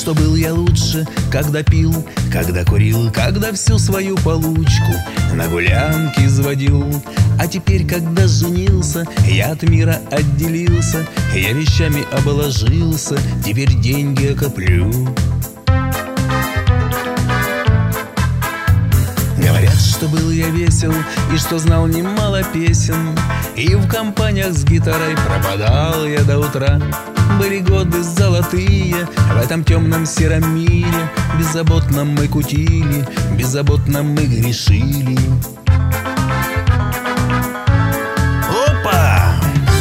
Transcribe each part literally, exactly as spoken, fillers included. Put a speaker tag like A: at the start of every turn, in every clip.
A: что был я лучше, когда пил, когда курил, когда всю свою получку на гулянке изводил. А теперь, когда женился, я от мира отделился, я вещами обложился, теперь деньги я коплю. Говорят, что был я весел и что знал немало песен, и в компаниях с гитарой пропадал я до утра. Были годы золотые в этом темном сером мире, беззаботно мы кутили, беззаботно мы грешили. Опа!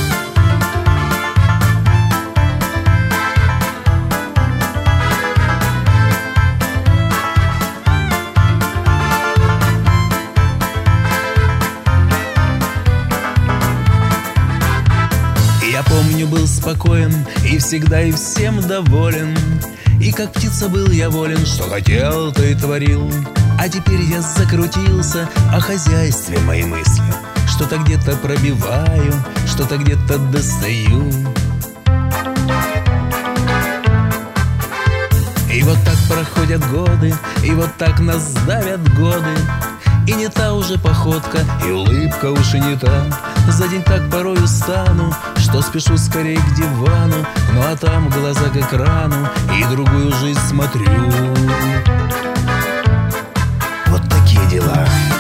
A: Я помню, был спокоен и всегда и всем доволен, и как птица был я волен, что хотел, то и творил. А теперь я закрутился, о хозяйстве мои мысли, что-то где-то пробиваю, что-то где-то достаю. И вот так проходят годы, и вот так нас давят годы, и не та уже походка, и улыбка уж и не та. За день так порой устану, что спешу скорее к дивану, ну а там глаза к экрану, и другую жизнь смотрю. Вот такие дела.